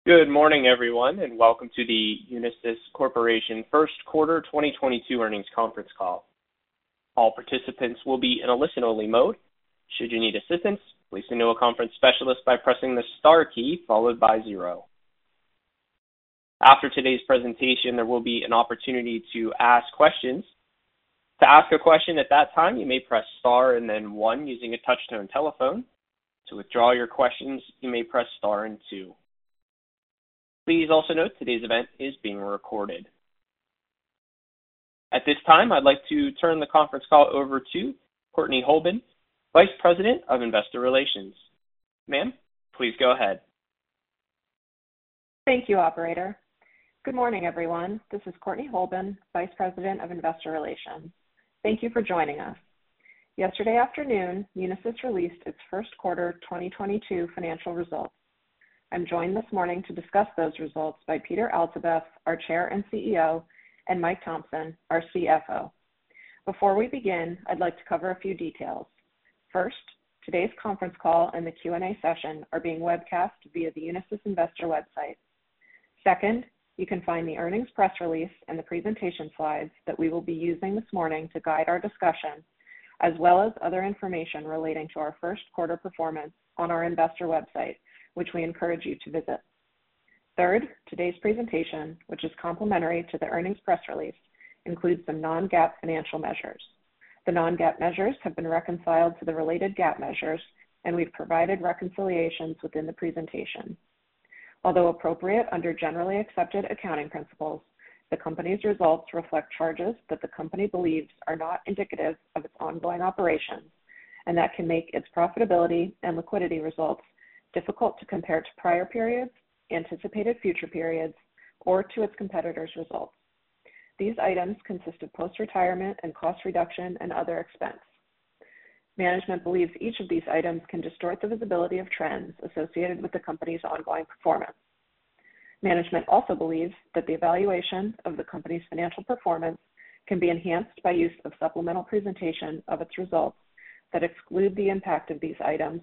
Good morning, everyone, and welcome to the Unisys Corporation First Quarter 2022 Earnings Conference Call. All participants will be in a listen-only mode. Should you need assistance, please signal a conference specialist by pressing the star key followed by 0. After today's presentation, there will be an opportunity to ask questions. To ask a question at that time, you may press star and then 1 using a touch-tone telephone. To withdraw your questions, you may press star and 2. Please also note today's event is being recorded. At this time, I'd like to turn the conference call over to Courtney Holben, Vice President of Investor Relations. Ma'am, please go ahead. Thank you, operator. Good morning, everyone. This is Courtney Holben, Vice President of Investor Relations. Thank you for joining us. Yesterday afternoon, Unisys released its first quarter 2022 financial results. I'm joined this morning to discuss those results by Peter Altabef, our Chair and CEO, and Mike Thomson, our CFO. Before we begin, I'd like to cover a few details. First, today's conference call and the Q&A session are being webcast via the Unisys investor website. Second, you can find the earnings press release and the presentation slides that we will be using this morning to guide our discussion, as well as other information relating to our first quarter performance on our investor website, which we encourage you to visit. Third, today's presentation, which is complementary to the earnings press release, includes some non-GAAP financial measures. The non-GAAP measures have been reconciled to the related GAAP measures, and we've provided reconciliations within the presentation. Although appropriate under generally accepted accounting principles, the company's results reflect charges that the company believes are not indicative of its ongoing operations and that can make its profitability and liquidity results difficult to compare to prior periods, anticipated future periods, or to its competitors' results. These items consist of post-retirement and cost reduction and other expense. Management believes each of these items can distort the visibility of trends associated with the company's ongoing performance. Management also believes that the evaluation of the company's financial performance can be enhanced by use of supplemental presentation of its results that exclude the impact of these items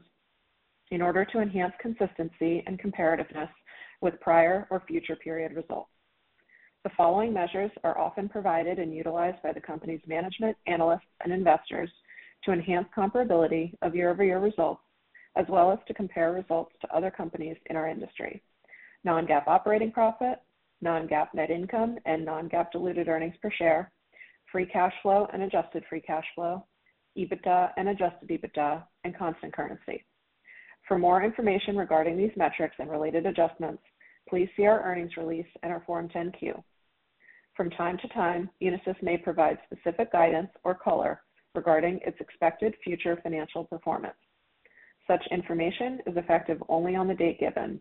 in order to enhance consistency and comparativeness with prior or future period results. The following measures are often provided and utilized by the company's management, analysts, and investors to enhance comparability of year-over-year results, as well as to compare results to other companies in our industry. Non-GAAP operating profit, non-GAAP net income and non-GAAP diluted earnings per share, free cash flow and adjusted free cash flow, EBITDA and adjusted EBITDA, and constant currency. For more information regarding these metrics and related adjustments, please see our earnings release and our Form 10-Q. From time to time, Unisys may provide specific guidance or color regarding its expected future financial performance. Such information is effective only on the date given.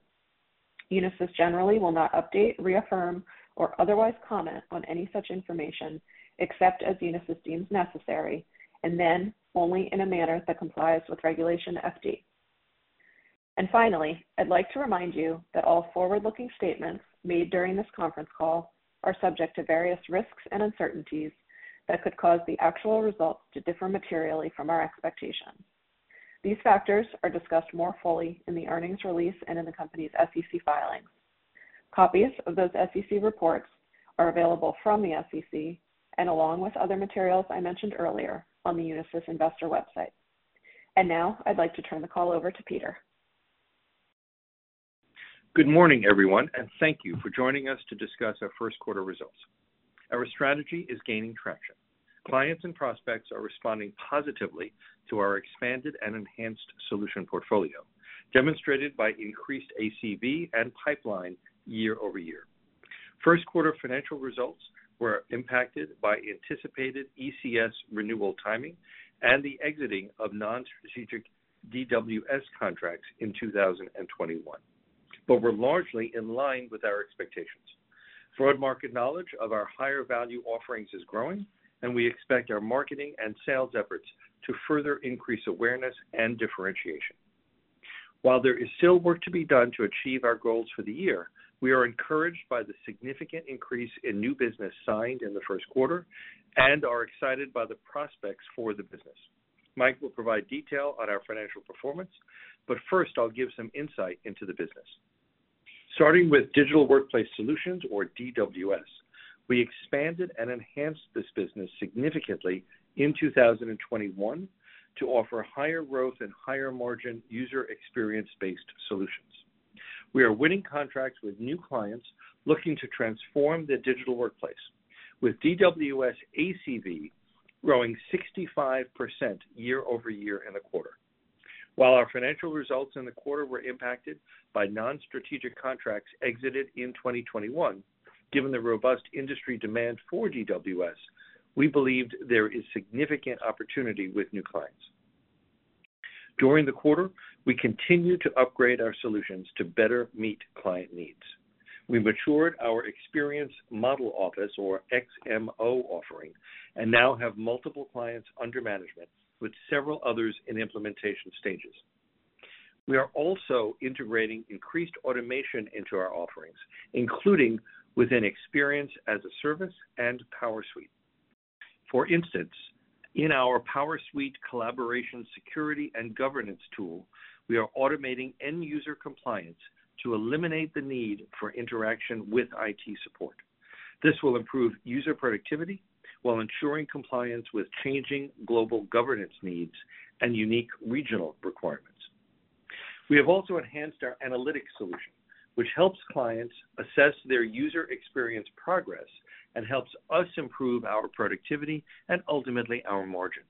Unisys generally will not update, reaffirm, or otherwise comment on any such information except as Unisys deems necessary, and then only in a manner that complies with Regulation FD. And finally, I'd like to remind you that all forward-looking statements made during this conference call are subject to various risks and uncertainties that could cause the actual results to differ materially from our expectations. These factors are discussed more fully in the earnings release and in the company's SEC filings. Copies of those SEC reports are available from the SEC and along with other materials I mentioned earlier on the Unisys investor website. And now I'd like to turn the call over to Peter. Good morning, everyone, and thank you for joining us to discuss our first quarter results. Our strategy is gaining traction. Clients and prospects are responding positively to our expanded and enhanced solution portfolio, demonstrated by increased ACV and pipeline year over year. First quarter financial results were impacted by anticipated ECS renewal timing and the exiting of non-strategic DWS contracts in 2021. But were largely in line with our expectations. Broad market knowledge of our higher value offerings is growing, and we expect our marketing and sales efforts to further increase awareness and differentiation. While there is still work to be done to achieve our goals for the year, we are encouraged by the significant increase in new business signed in the first quarter and are excited by the prospects for the business. Mike will provide detail on our financial performance, but first I'll give some insight into the business. Starting with Digital Workplace Solutions, or DWS, we expanded and enhanced this business significantly in 2021 to offer higher growth and higher margin user experience-based solutions. We are winning contracts with new clients looking to transform the digital workplace, with DWS ACV growing 65% year over year in the quarter. While our financial results in the quarter were impacted by non-strategic contracts exited in 2021, given the robust industry demand for DWS, we believed there is significant opportunity with new clients. During the quarter, we continued to upgrade our solutions to better meet client needs. We matured our Experience Model Office, or XMO, offering, and now have multiple clients under management, with several others in implementation stages. We are also integrating increased automation into our offerings, including within Experience as a Service and PowerSuite. For instance, in our PowerSuite collaboration security and governance tool, we are automating end-user compliance to eliminate the need for interaction with IT support. This will improve user productivity while ensuring compliance with changing global governance needs and unique regional requirements. We have also enhanced our analytics solution, which helps clients assess their user experience progress and helps us improve our productivity and ultimately our margin.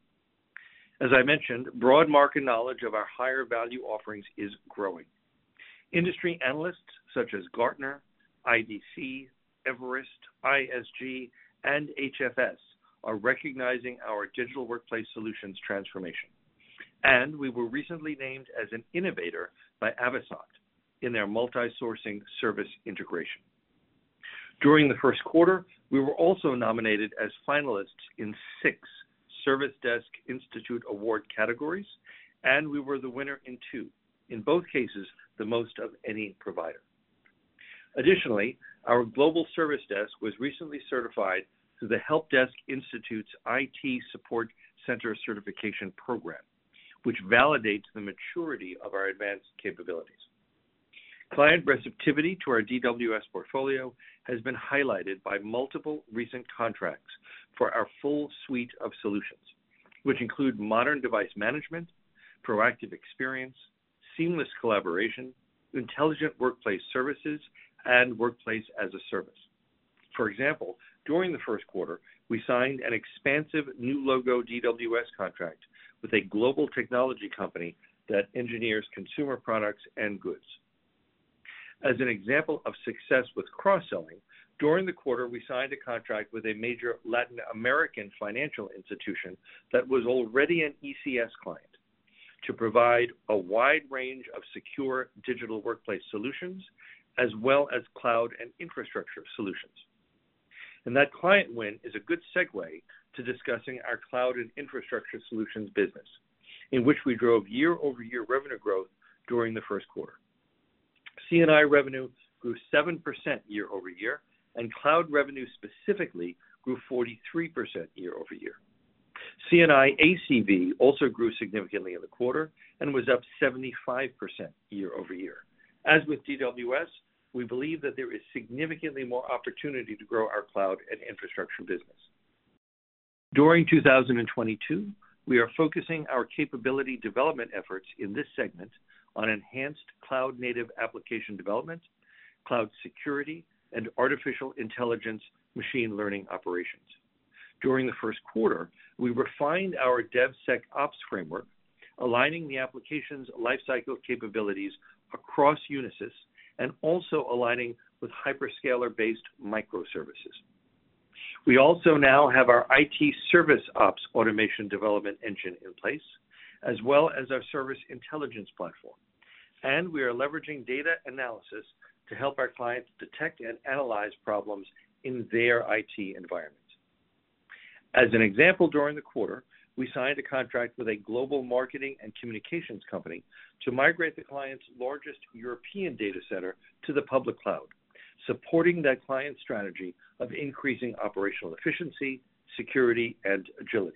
As I mentioned, broad market knowledge of our higher value offerings is growing. Industry analysts such as Gartner, IDC, Everest, ISG, and HFS are recognizing our digital workplace solutions transformation. And we were recently named as an innovator by Avasant in their multi-sourcing service integration. During the first quarter, we were also nominated as finalists in 6 Service Desk Institute Award categories, and we were the winner in 2, in both cases the most of any provider. Additionally, our Global Service Desk was recently certified through the Help Desk Institute's IT Support Center Certification Program, which validates the maturity of our advanced capabilities. Client receptivity to our DWS portfolio has been highlighted by multiple recent contracts for our full suite of solutions, which include modern device management, proactive experience, seamless collaboration, intelligent workplace services, and workplace as a service. For example, during the first quarter, we signed an expansive new logo DWS contract with a global technology company that engineers consumer products and goods. As an example of success with cross-selling, during the quarter we signed a contract with a major Latin American financial institution that was already an ECS client to provide a wide range of secure digital workplace solutions as well as cloud and infrastructure solutions. And that client win is a good segue to discussing our cloud and infrastructure solutions business, in which we drove year-over-year revenue growth during the first quarter. C&I revenue grew 7% year over year, and cloud revenue specifically grew 43% year over year. C&I ACV also grew significantly in the quarter and was up 75% year over year. As with DWS, we believe that there is significantly more opportunity to grow our cloud and infrastructure business. During 2022, we are focusing our capability development efforts in this segment on enhanced cloud-native application development, cloud security, and artificial intelligence machine learning operations. During the first quarter, we refined our DevSecOps framework, aligning the application's lifecycle capabilities across Unisys and also aligning with hyperscaler-based microservices. We also now have our IT Service Ops automation development engine in place, as well as our service intelligence platform. And we are leveraging data analysis to help our clients detect and analyze problems in their IT environments. As an example, during the quarter, we signed a contract with a global marketing and communications company to migrate the client's largest European data center to the public cloud, supporting that client's strategy of increasing operational efficiency, security, and agility.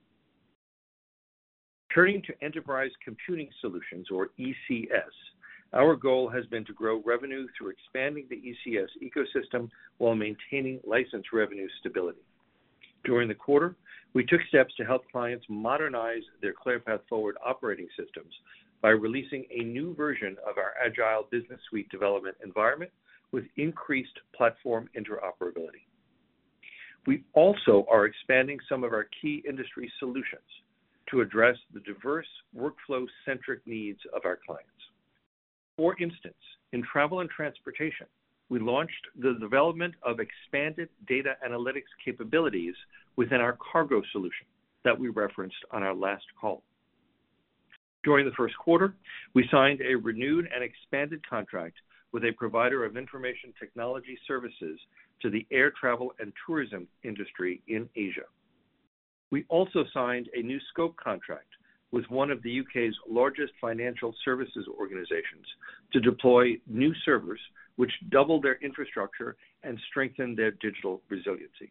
Turning to Enterprise Computing Solutions, or ECS, Our goal has been to grow revenue through expanding the ECS ecosystem while maintaining license revenue stability. During the quarter, we took steps to help clients modernize their ClearPath Forward operating systems by releasing a new version of our Agile Business Suite development environment with increased platform interoperability. We also are expanding some of our key industry solutions to address the diverse workflow-centric needs of our clients. For instance, in travel and transportation, we launched the development of expanded data analytics capabilities within our cargo solution that we referenced on our last call. During the first quarter, we signed a renewed and expanded contract with a provider of information technology services to the air travel and tourism industry in Asia. We also signed a new scope contract with one of the UK's largest financial services organizations to deploy new servers which double their infrastructure and strengthen their digital resiliency.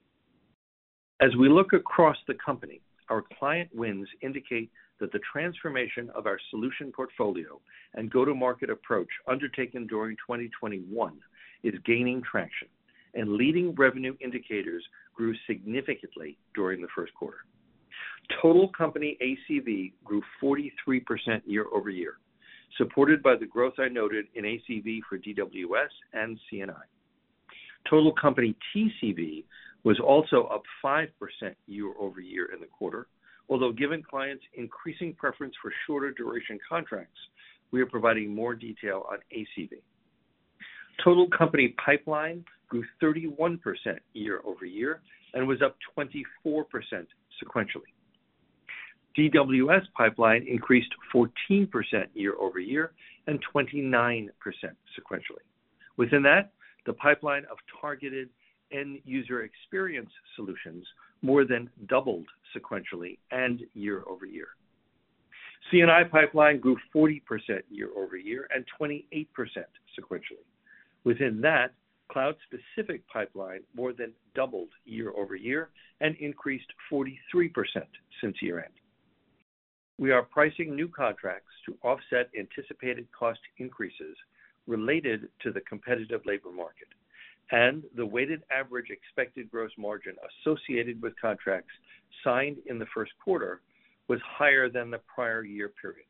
As we look across the company, our client wins indicate that the transformation of our solution portfolio and go-to-market approach undertaken during 2021 is gaining traction, and leading revenue indicators grew significantly during the first quarter. Total company ACV grew 43% year over year, supported by the growth I noted in ACV for DWS and CNI. Total company TCV was also up 5% year over year in the quarter, although given clients' increasing preference for shorter duration contracts, we are providing more detail on ACV. Total company pipeline grew 31% year over year and was up 24% sequentially. DWS pipeline increased 14% year over year and 29% sequentially. Within that, the pipeline of targeted end user experience solutions more than doubled sequentially and year over year. CNI pipeline grew 40% year over year and 28% sequentially. Within that, cloud-specific pipeline more than doubled year over year and increased 43% since year-end. We are pricing new contracts to offset anticipated cost increases related to the competitive labor market, and the weighted average expected gross margin associated with contracts signed in the first quarter was higher than the prior year period.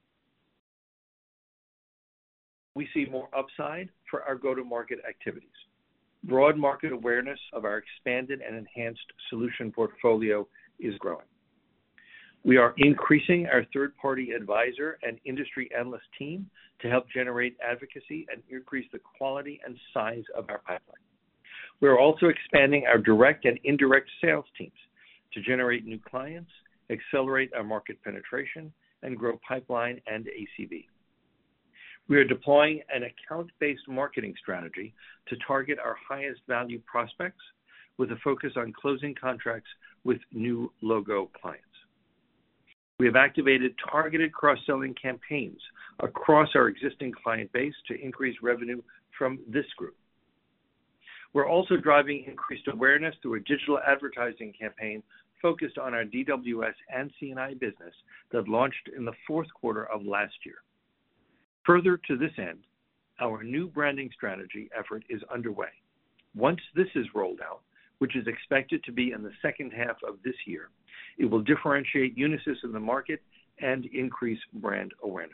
We see more upside for our go-to-market activities. Broad market awareness of our expanded and enhanced solution portfolio is growing. We are increasing our third-party advisor and industry analyst team to help generate advocacy and increase the quality and size of our pipeline. We are also expanding our direct and indirect sales teams to generate new clients, accelerate our market penetration, and grow pipeline and ACV. We are deploying an account-based marketing strategy to target our highest value prospects with a focus on closing contracts with new logo clients. We have activated targeted cross-selling campaigns across our existing client base to increase revenue from this group. We're also driving increased awareness through a digital advertising campaign focused on our DWS and CNI business that launched in the fourth quarter of last year. Further to this end, our new branding strategy effort is underway. Once this is rolled out, which is expected to be in the second half of this year, it will differentiate Unisys in the market and increase brand awareness.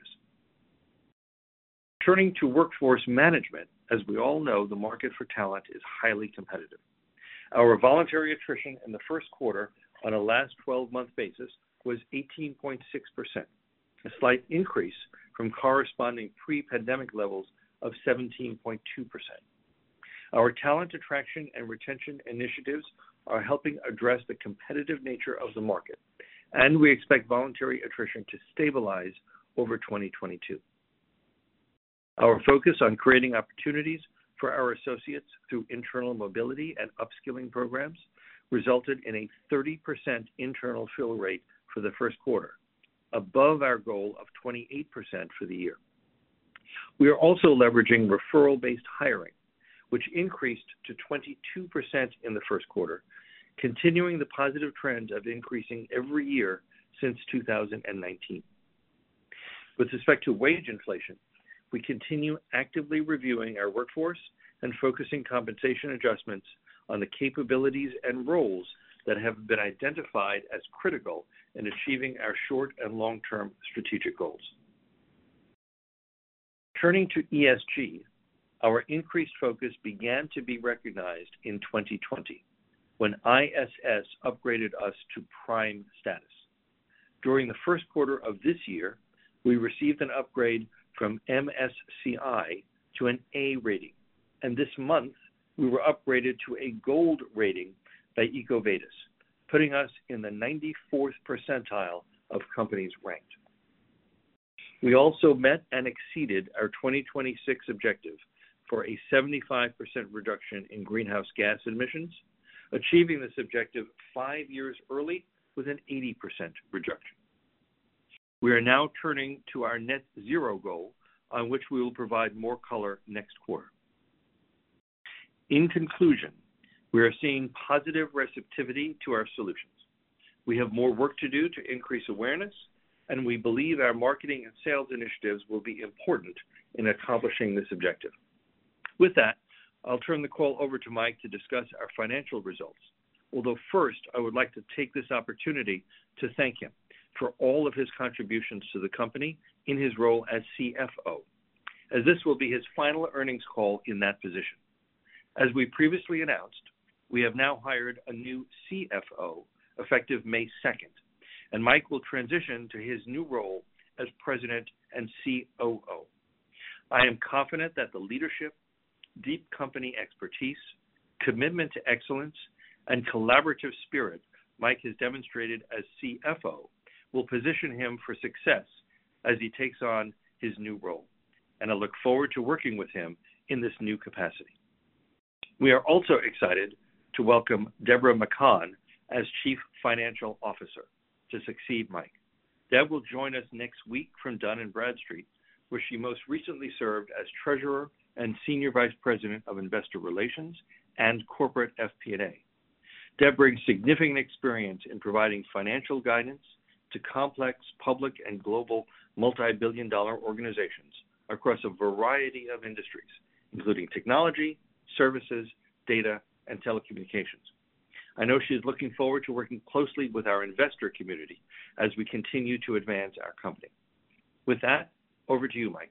Turning to workforce management, as we all know, the market for talent is highly competitive. Our voluntary attrition in the first quarter on a last 12-month basis was 18.6%, a slight increase from corresponding pre-pandemic levels of 17.2%. Our talent attraction and retention initiatives are helping address the competitive nature of the market, and we expect voluntary attrition to stabilize over 2022. Our focus on creating opportunities for our associates through internal mobility and upskilling programs resulted in a 30% internal fill rate for the first quarter, above our goal of 28% for the year. We are also leveraging referral-based hiring, which increased to 22% in the first quarter, continuing the positive trend of increasing every year since 2019. With respect to wage inflation, we continue actively reviewing our workforce and focusing compensation adjustments on the capabilities and roles that have been identified as critical in achieving our short and long-term strategic goals. Turning to ESG, our increased focus began to be recognized in 2020 when ISS upgraded us to prime status. During the first quarter of this year, we received an upgrade from MSCI to an A rating, and this month we were upgraded to a gold rating by EcoVadis, putting us in the 94th percentile of companies ranked. We also met and exceeded our 2026 objective for a 75% reduction in greenhouse gas emissions, achieving this objective 5 years early with an 80% reduction. We are now turning to our net zero goal, on which we will provide more color next quarter. In conclusion, we are seeing positive receptivity to our solutions. We have more work to do to increase awareness, and we believe our marketing and sales initiatives will be important in accomplishing this objective. With that, I'll turn the call over to Mike to discuss our financial results. Although first, I would like to take this opportunity to thank him for all of his contributions to the company in his role as CFO, as this will be his final earnings call in that position. As we previously announced, we have now hired a new CFO effective May 2nd, and Mike will transition to his new role as President and COO. I am confident that the leadership, deep company expertise, commitment to excellence, and collaborative spirit Mike has demonstrated as CFO will position him for success as he takes on his new role, and I look forward to working with him in this new capacity. We are also excited to welcome Deborah McCann as Chief Financial Officer to succeed Mike. Deb will join us next week from Dun & Bradstreet, where she most recently served as Treasurer and Senior Vice President of Investor Relations and Corporate FP&A. Deb brings significant experience in providing financial guidance to complex public and global multi-billion-dollar organizations across a variety of industries, including technology, services, data, and telecommunications. I know she is looking forward to working closely with our investor community as we continue to advance our company. With that, over to you, Mike.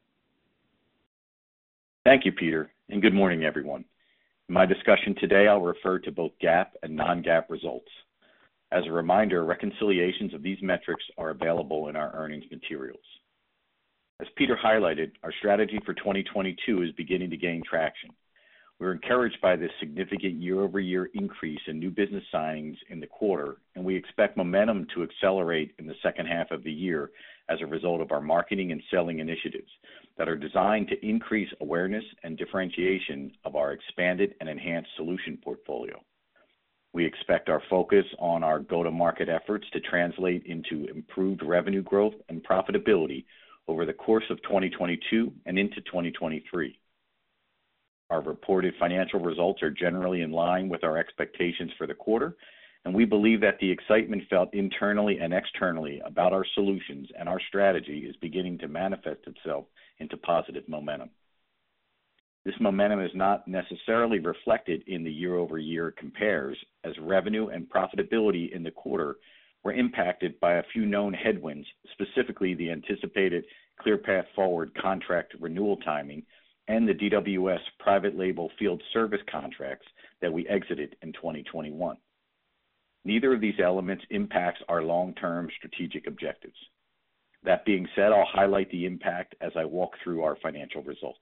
Thank you, Peter, and good morning, everyone. In my discussion today, I'll refer to both GAAP and non-GAAP results. As a reminder, reconciliations of these metrics are available in our earnings materials. As Peter highlighted, our strategy for 2022 is beginning to gain traction. We're encouraged by this significant year-over-year increase in new business signings in the quarter, and we expect momentum to accelerate in the second half of the year as a result of our marketing and selling initiatives that are designed to increase awareness and differentiation of our expanded and enhanced solution portfolio. We expect our focus on our go-to-market efforts to translate into improved revenue growth and profitability over the course of 2022 and into 2023. Our reported financial results are generally in line with our expectations for the quarter, and we believe that the excitement felt internally and externally about our solutions and our strategy is beginning to manifest itself into positive momentum. This momentum is not necessarily reflected in the year-over-year compares, as revenue and profitability in the quarter were impacted by a few known headwinds, specifically the anticipated ClearPath Forward contract renewal timing and the DWS private label field service contracts that we exited in 2021. Neither of these elements impacts our long-term strategic objectives. That being said, I'll highlight the impact as I walk through our financial results.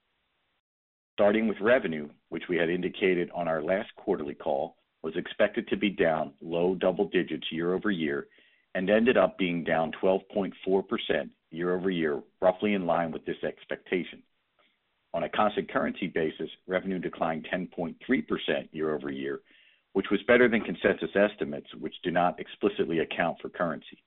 Starting with revenue, which we had indicated on our last quarterly call, was expected to be down low double digits year over year and ended up being down 12.4% year over year, roughly in line with this expectation. On a constant currency basis, revenue declined 10.3% year over year, which was better than consensus estimates, which do not explicitly account for currency.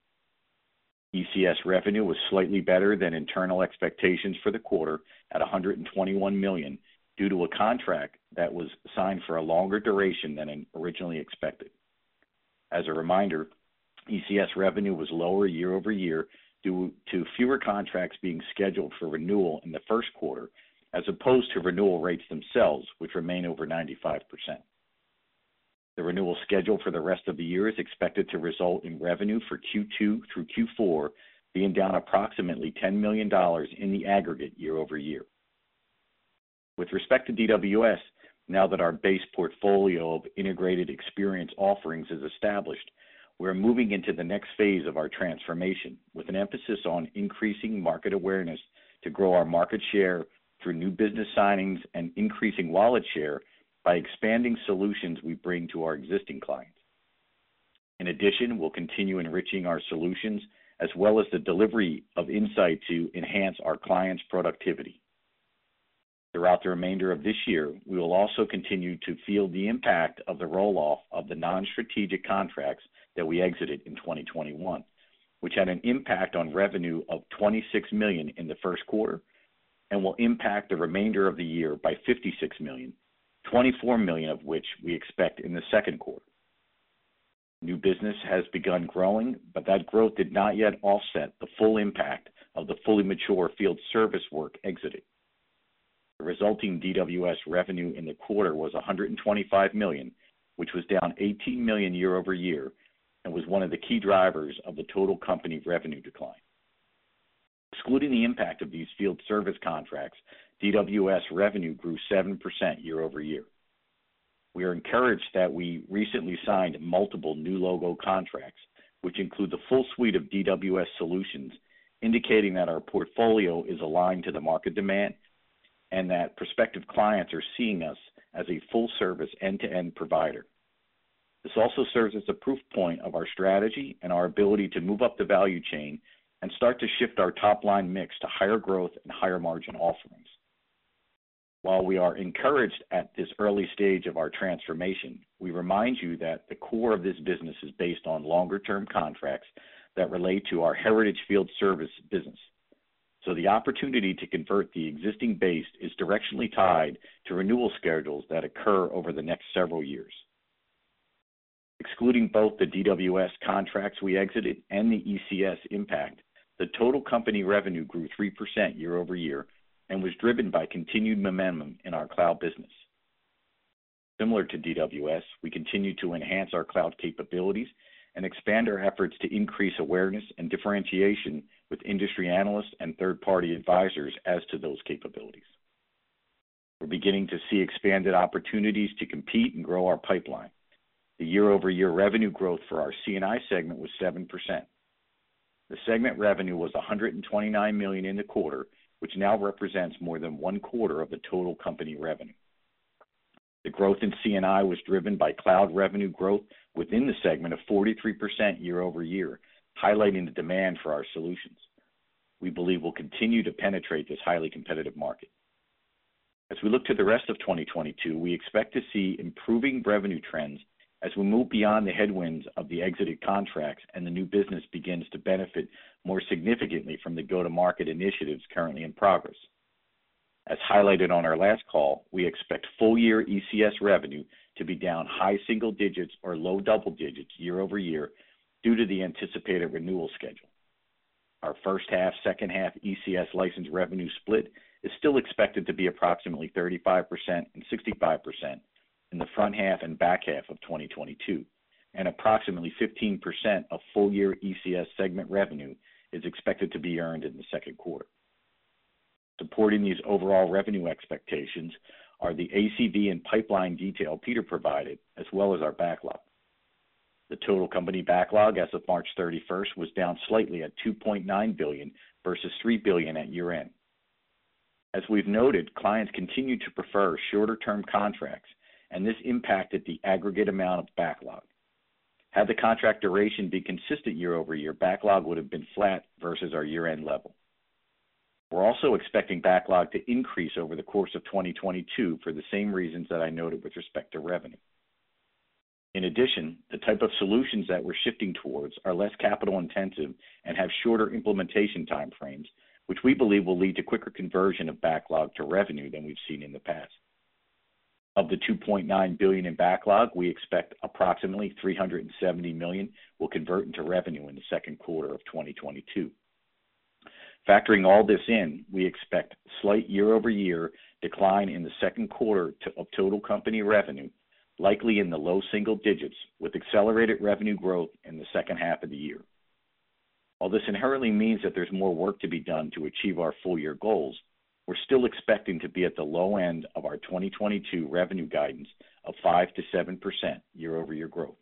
ECS revenue was slightly better than internal expectations for the quarter at $121 million due to a contract that was signed for a longer duration than originally expected. As a reminder, ECS revenue was lower year over year due to fewer contracts being scheduled for renewal in the first quarter, as opposed to renewal rates themselves, which remain over 95%. The renewal schedule for the rest of the year is expected to result in revenue for Q2 through Q4 being down approximately $10 million in the aggregate year over year. With respect to DWS, now that our base portfolio of integrated experience offerings is established, we're moving into the next phase of our transformation with an emphasis on increasing market awareness to grow our market share through new business signings and increasing wallet share by expanding solutions we bring to our existing clients. In addition, we'll continue enriching our solutions as well as the delivery of insight to enhance our clients' productivity. Throughout the remainder of this year, we will also continue to feel the impact of the roll-off of the non-strategic contracts that we exited in 2021, which had an impact on revenue of $26 million in the first quarter and will impact the remainder of the year by $56 million, $24 million of which we expect in the second quarter. New business has begun growing, but that growth did not yet offset the full impact of the fully mature field service work exited. The resulting DWS revenue in the quarter was $125 million, which was down $18 million year over year and was one of the key drivers of the total company revenue decline. Excluding the impact of these field service contracts, DWS revenue grew 7% year over year. We are encouraged that we recently signed multiple new logo contracts, which include the full suite of DWS solutions, indicating that our portfolio is aligned to the market demand and that prospective clients are seeing us as a full-service end-to-end provider. This also serves as a proof point of our strategy and our ability to move up the value chain and start to shift our top-line mix to higher growth and higher margin offerings. While we are encouraged at this early stage of our transformation, we remind you that the core of this business is based on longer-term contracts that relate to our heritage field service business. So the opportunity to convert the existing base is directionally tied to renewal schedules that occur over the next several years. Excluding both the DWS contracts we exited and the ECS impact, the total company revenue grew 3% year over year and was driven by continued momentum in our cloud business. Similar to DWS, we continue to enhance our cloud capabilities and expand our efforts to increase awareness and differentiation with industry analysts and third-party advisors as to those capabilities. We're beginning to see expanded opportunities to compete and grow our pipeline. The year-over-year revenue growth for our C&I segment was 7%. The segment revenue was $129 million in the quarter, which now represents more than 1/4 of the total company revenue. The growth in C&I was driven by cloud revenue growth within the segment of 43% year over year, highlighting the demand for our solutions. We believe we'll continue to penetrate this highly competitive market. As we look to the rest of 2022, we expect to see improving revenue trends as we move beyond the headwinds of the exited contracts and the new business begins to benefit more significantly from the go-to-market initiatives currently in progress. As highlighted on our last call, we expect full-year ECS revenue to be down high single digits or low double digits year over year due to the anticipated renewal schedule. Our first half, second half ECS license revenue split is still expected to be approximately 35% and 65% in the front half and back half of 2022, and approximately 15% of full-year ECS segment revenue is expected to be earned in the second quarter. Supporting these overall revenue expectations are the ACV and pipeline detail Peter provided, as well as our backlog. The total company backlog as of March 31st was down slightly at $2.9 billion versus $3 billion at year-end. As we've noted, clients continue to prefer shorter-term contracts, and this impacted the aggregate amount of backlog. Had the contract duration been consistent year over year, backlog would have been flat versus our year-end level. We're also expecting backlog to increase over the course of 2022 for the same reasons that I noted with respect to revenue. In addition, the type of solutions that we're shifting towards are less capital intensive and have shorter implementation time frames, which we believe will lead to quicker conversion of backlog to revenue than we've seen in the past. Of the $2.9 billion in backlog, we expect approximately $370 million will convert into revenue in the second quarter of 2022. Factoring all this in, we expect slight year-over-year decline in the second quarter of total company revenue, likely in the low single digits, with accelerated revenue growth in the second half of the year. While this inherently means that there's more work to be done to achieve our full-year goals, we're still expecting to be at the low end of our 2022 revenue guidance of 5 to 7% year-over-year growth.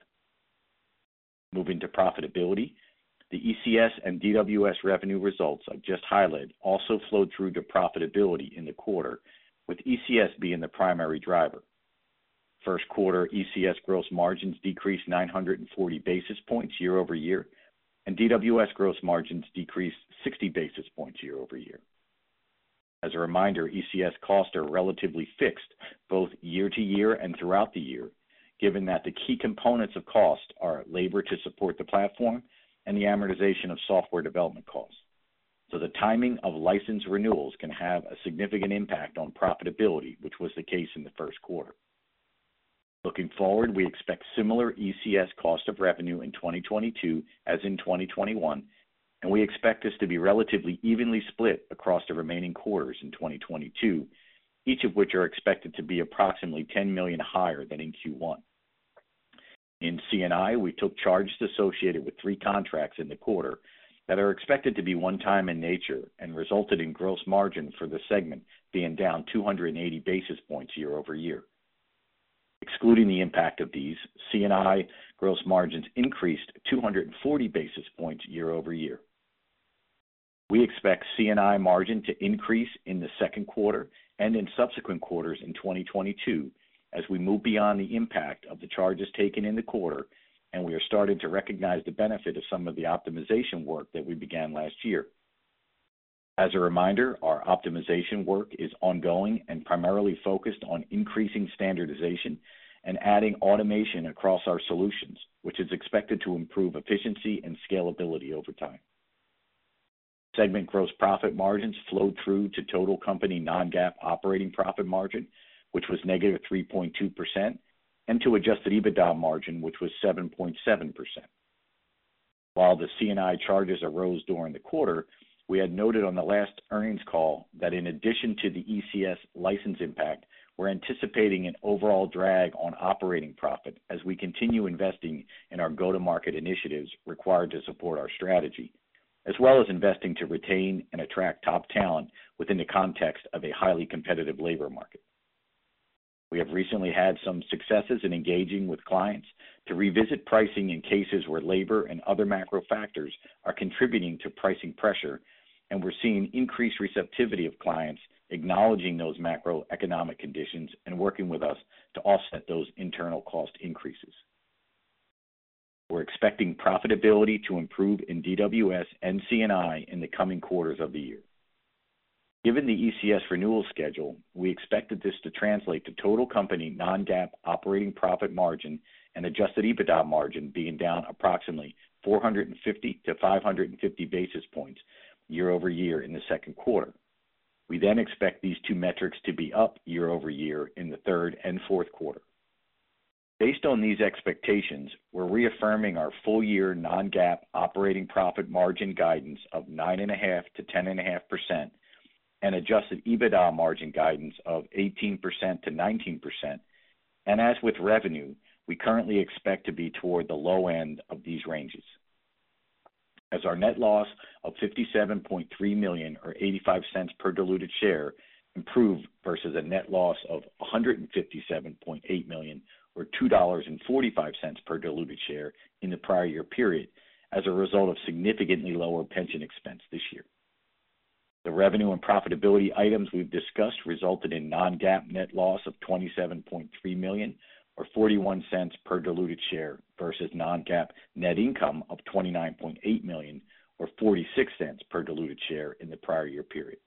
Moving to profitability, the ECS and DWS revenue results I've just highlighted also flowed through to profitability in the quarter, with ECS being the primary driver. First quarter ECS gross margins decreased 940 basis points year-over-year, and DWS gross margins decreased 60 basis points year-over-year. As a reminder, ECS costs are relatively fixed both year to year and throughout the year, given that the key components of cost are labor to support the platform and the amortization of software development costs. So the timing of license renewals can have a significant impact on profitability, which was the case in the first quarter. Looking forward, we expect similar ECS cost of revenue in 2022 as in 2021, and we expect this to be relatively evenly split across the remaining quarters in 2022, each of which are expected to be approximately $10 million higher than in Q1. In C&I, we took charges associated with 3 contracts in the quarter that are expected to be one-time in nature and resulted in gross margin for the segment being down 280 basis points year-over-year. Excluding the impact of these, C&I gross margins increased 240 basis points year-over-year. We expect C&I margin to increase in the second quarter and in subsequent quarters in 2022 as we move beyond the impact of the charges taken in the quarter, and we are starting to recognize the benefit of some of the optimization work that we began last year. As a reminder, our optimization work is ongoing and primarily focused on increasing standardization and adding automation across our solutions, which is expected to improve efficiency and scalability over time. Segment gross profit margins flowed through to total company non-GAAP operating profit margin, which was negative 3.2%, and to adjusted EBITDA margin, which was 7.7%. While the C&I charges arose during the quarter, we had noted on the last earnings call that in addition to the ECS license impact, we're anticipating an overall drag on operating profit as we continue investing in our go-to-market initiatives required to support our strategy, as well as investing to retain and attract top talent within the context of a highly competitive labor market. We have recently had some successes in engaging with clients to revisit pricing in cases where labor and other macro factors are contributing to pricing pressure, and we're seeing increased receptivity of clients acknowledging those macroeconomic conditions and working with us to offset those internal cost increases. We're expecting profitability to improve in DWS and C&I in the coming quarters of the year. Given the ECS renewal schedule, we expected this to translate to total company non-GAAP operating profit margin and adjusted EBITDA margin being down approximately 450 to 550 basis points year over year in the second quarter. We then expect these two metrics to be up year over year in the third and fourth quarter. Based on these expectations, we're reaffirming our full-year non-GAAP operating profit margin guidance of 9.5% to 10.5% and adjusted EBITDA margin guidance of 18% to 19%. And as with revenue, we currently expect to be toward the low end of these ranges. As our net loss of $57.3 million or 85 cents per diluted share improved versus a net loss of $157.8 million or $2.45 per diluted share in the prior year period as a result of significantly lower pension expense this year. The revenue and profitability items we've discussed resulted in non-GAAP net loss of $27.3 million or 41 cents per diluted share versus non-GAAP net income of $29.8 million or 46 cents per diluted share in the prior year period.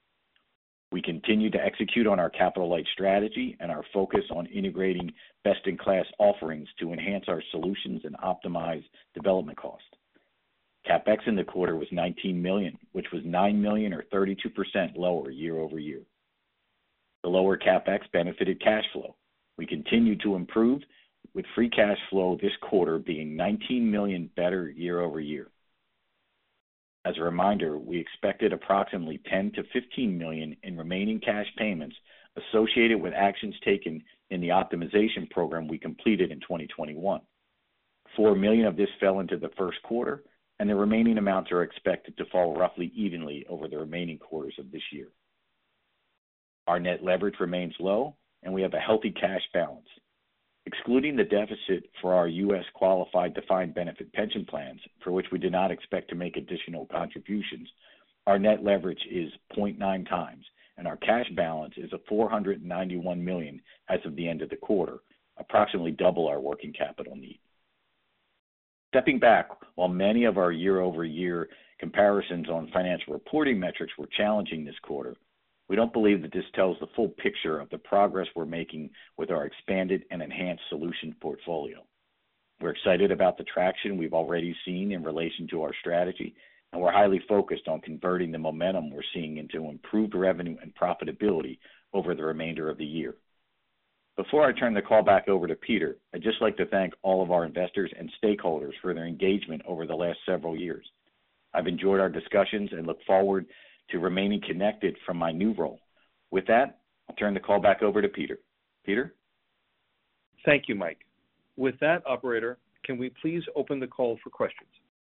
We continue to execute on our capital-light strategy and our focus on integrating best-in-class offerings to enhance our solutions and optimize development cost. CapEx in the quarter was $19 million, which was $9 million or 32% lower year over year. The lower CapEx benefited cash flow. We continue to improve, with free cash flow this quarter being $19 million better year over year. As a reminder, we expected approximately $10 to $15 million in remaining cash payments associated with actions taken in the optimization program we completed in 2021. $4 million of this fell into the first quarter, and the remaining amounts are expected to fall roughly evenly over the remaining quarters of this year. Our net leverage remains low, and we have a healthy cash balance. Excluding the deficit for our U.S. qualified defined benefit pension plans, for which we do not expect to make additional contributions, our net leverage is 0.9 times, and our cash balance is $491 million as of the end of the quarter, approximately double our working capital need. Stepping back, while many of our year-over-year comparisons on financial reporting metrics were challenging this quarter, we don't believe that this tells the full picture of the progress we're making with our expanded and enhanced solution portfolio. We're excited about the traction we've already seen in relation to our strategy, and we're highly focused on converting the momentum we're seeing into improved revenue and profitability over the remainder of the year. Before I turn the call back over to Peter, I'd just like to thank all of our investors and stakeholders for their engagement over the last several years. I've enjoyed our discussions and look forward to remaining connected from my new role. With that, I'll turn the call back over to Peter. Peter? Thank you, Mike. With that, operator, can we please open the call for questions?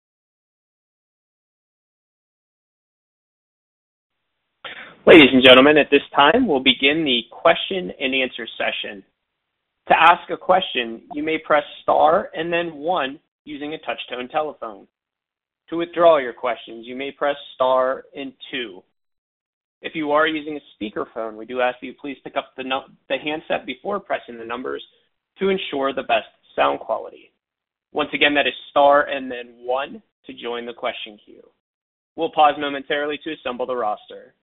Ladies and gentlemen, at this time, we'll begin the question and answer session. To ask a question, you may press star and then 1 using a touch-tone telephone. To withdraw your questions, you may press star and 2. If you are using a speakerphone, we do ask that you please pick up the handset before pressing the numbers to ensure the best sound quality. Once again, that is star and then 1 to join the question queue. We'll pause momentarily to assemble the roster.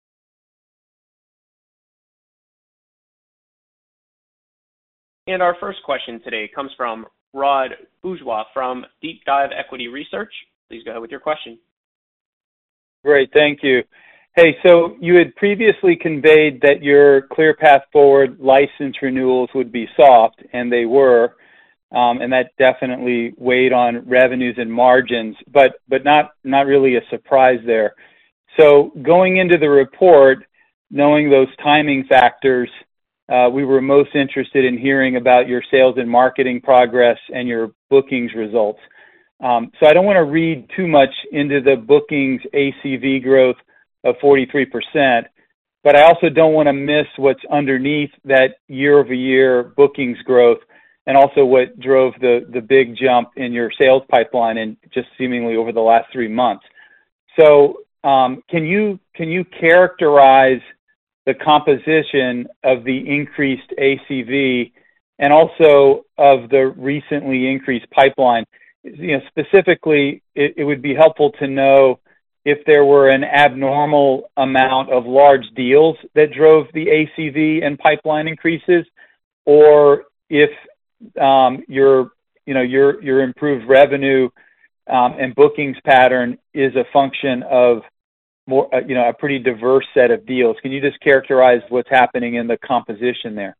And our first question today comes from Rod Bourgeois from Deep Dive Equity Research. Please go ahead with your question. Great, thank you. Hey, so you had previously conveyed that your ClearPath Forward license renewals would be soft, and they were, and that definitely weighed on revenues and margins, but not really a surprise there. So going into the report, knowing those timing factors, we were most interested in hearing about your sales and marketing progress and your bookings results. So I don't want to read too much into the bookings ACV growth of 43%, but I also don't want to miss what's underneath that year-over-year bookings growth and also what drove the big jump in your sales pipeline and just seemingly over the last 3 months. So can you characterize the composition of the increased ACV and also of the recently increased pipeline? You know, specifically, it would be helpful to know if there were an abnormal amount of large deals that drove the ACV and pipeline increases, or if your improved revenue and bookings pattern is a function of more, a pretty diverse set of deals. Can you just characterize what's happening in the composition there?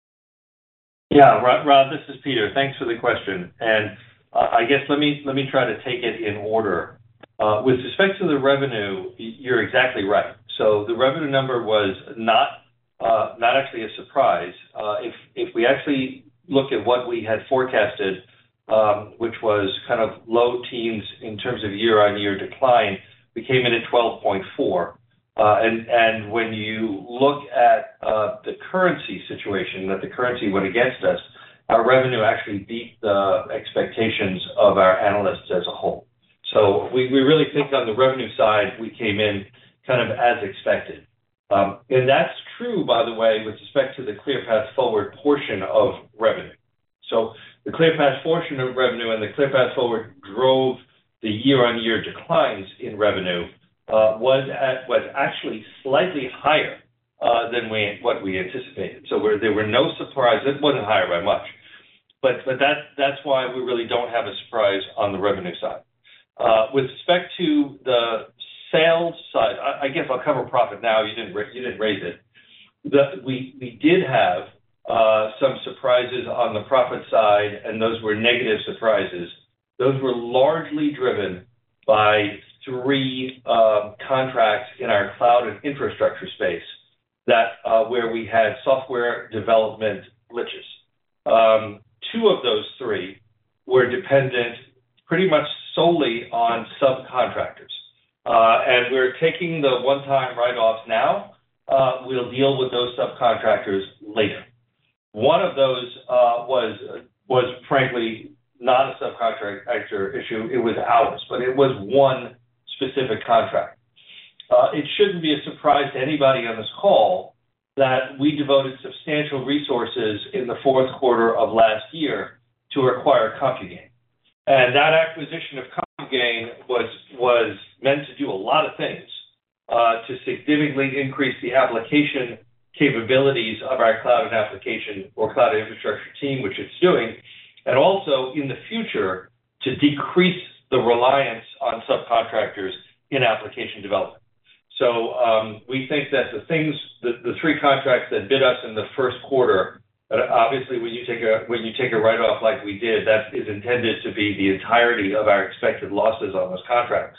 Yeah, Rob, this is Peter. Thanks for the question. And I guess let me try to take it in order. With respect to the revenue, you're exactly right. So the revenue number was not actually a surprise. If we actually look at what we had forecasted, which was kind of low teens in terms of year-on-year decline, we came in at 12.4. And when you look at the currency situation, that the currency went against us, our revenue actually beat the expectations of our analysts as a whole. So we really think on the revenue side, we came in kind of as expected. And that's true, by the way, with respect to the ClearPath Forward portion of revenue. So the ClearPath portion of revenue and the ClearPath Forward drove the year-on-year declines in revenue was actually slightly higher than what we anticipated. So there were no surprises. It wasn't higher by much. But that's why we really don't have a surprise on the revenue side. With respect to the sales side, I guess I'll cover profit now. You didn't raise it. We did have some surprises on the profit side, and those were negative surprises. Those were largely driven by three contracts in our cloud and infrastructure space that where we had software development glitches. Two of those three were dependent pretty much solely on subcontractors. And we're taking the one-time write-offs now. We'll deal with those subcontractors later. One of those was frankly not a subcontractor issue. It was ours, but it was one specific contract. It shouldn't be a surprise to anybody on this call that we devoted substantial resources in the fourth quarter of last year to acquire CompuGain. And that acquisition of CompuGain was meant to do a lot of things to significantly increase the application capabilities of our cloud and application or cloud and infrastructure team, which it's doing, and also in the future to decrease the reliance on subcontractors in application development. So we think that the three contracts that bid us in the first quarter, obviously when you take a write-off like we did, that is intended to be the entirety of our expected losses on those contracts.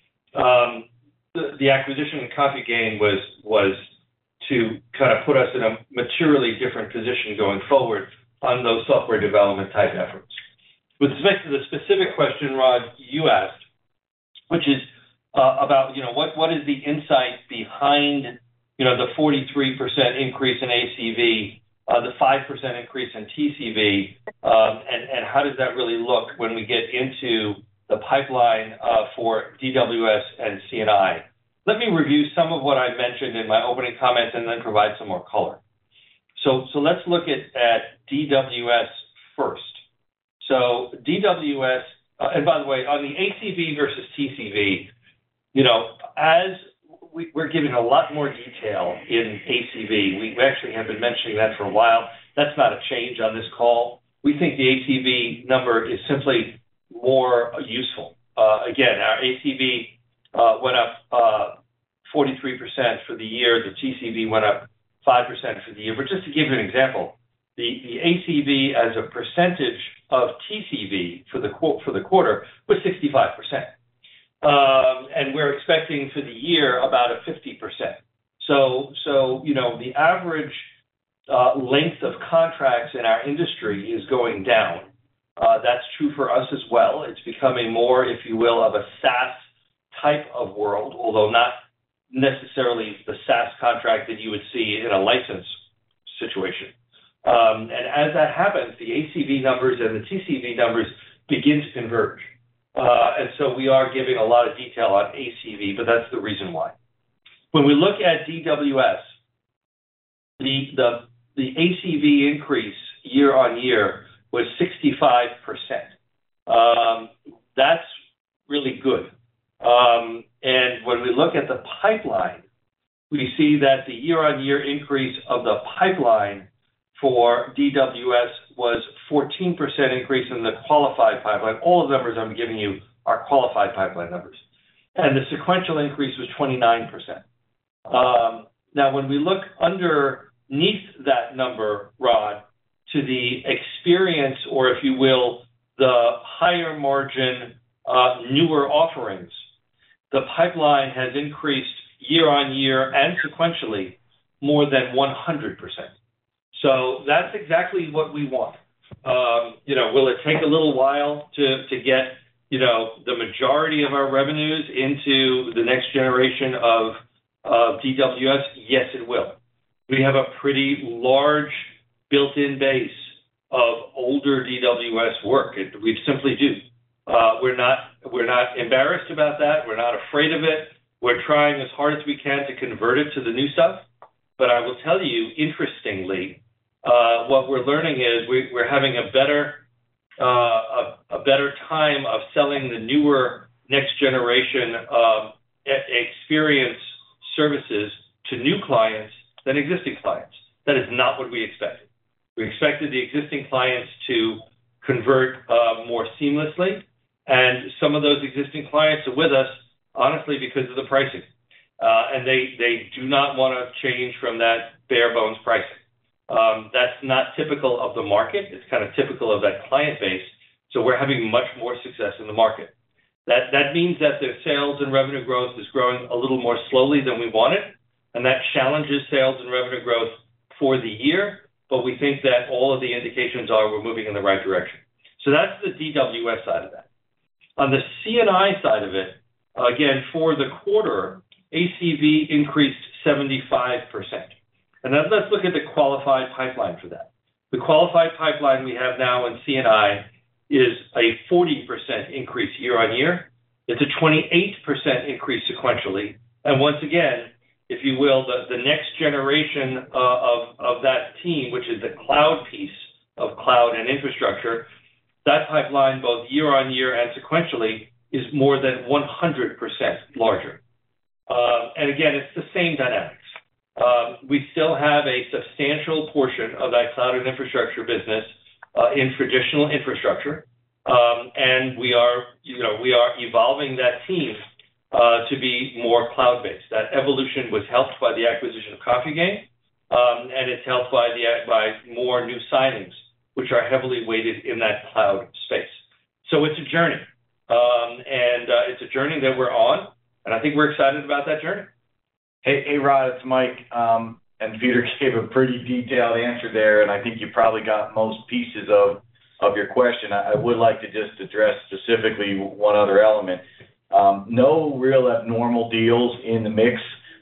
The acquisition of CompuGain was to kind of put us in a materially different position going forward on those software development type efforts. With respect to the specific question, Rod, you asked, which is about, what is the insight behind, the 43% increase in ACV, the 5% increase in TCV, and how does that really look when we get into the pipeline for DWS and C&I? Let me review some of what I mentioned in my opening comments and then provide some more color. So let's look at DWS first. So DWS, and by the way, on the ACV versus TCV, as we're giving a lot more detail in ACV. We actually have been mentioning that for a while. That's not a change on this call. We think the ACV number is simply more useful. Again, our ACV went up 43% for the year. The TCV went up 5% for the year. But just to give you an example, the ACV as a percentage of TCV for the quarter was 65%. And we're expecting for the year about a 50%. So the average length of contracts in our industry is going down. That's true for us as well. It's becoming more, if you will, of a SaaS type of world, although not necessarily the SaaS contract that you would see in a license situation. And as that happens, the ACV numbers and the TCV numbers begin to converge. And so we are giving a lot of detail on ACV, but that's the reason why. When we look at DWS, the ACV increase year on year was 65%. That's really good. And when we look at the pipeline, we see that the year-on-year increase of the pipeline for DWS was 14% increase in the qualified pipeline. All of the numbers I'm giving you are qualified pipeline numbers. And the sequential increase was 29%. Now, when we look underneath that number, Rod, to the experience, or if you will, the higher margin, newer offerings, the pipeline has increased year on year and sequentially more than 100%. So that's exactly what we want. Will it take a little while to get, the majority of our revenues into the next generation of DWS? Yes, it will. We have a pretty large built-in base of older DWS work. We simply do. We're not embarrassed about that. We're not afraid of it. We're trying as hard as we can to convert it to the new stuff. But I will tell you, interestingly, what we're learning is we're having a better time of selling the newer next generation experience services to new clients than existing clients. That is not what we expected. We expected the existing clients to convert more seamlessly, and some of those existing clients are with us, honestly, because of the pricing. And they do not want to change from that bare bones pricing. That's not typical of the market. It's kind of typical of that client base. So we're having much more success in the market. That means that their sales and revenue growth is growing a little more slowly than we wanted, and that challenges sales and revenue growth for the year, but we think that all of the indications are we're moving in the right direction. So that's the DWS side of that. On the C&I side of it, again, for the quarter, ACV increased 75%. And then let's look at the qualified pipeline for that. The qualified pipeline we have now in C&I is a 40% increase year on year. It's a 28% increase sequentially. And once again, if you will, the next generation of that team, which is the cloud piece of cloud and infrastructure, that pipeline, both year on year and sequentially, is more than 100% larger. And again, it's the same dynamics. We still have a substantial portion of that cloud and infrastructure business in traditional infrastructure, and we are evolving that team to be more cloud-based. That evolution was helped by the acquisition of CompuGain, and it's helped by more new signings, which are heavily weighted in that cloud space. So it's a journey, and it's a journey that we're on, and I think we're excited about that journey. Hey, Rod, it's Mike, and Peter gave a pretty detailed answer there, and I think you probably got most pieces of your question. I would like to just address specifically one other element. No real abnormal deals in the mix.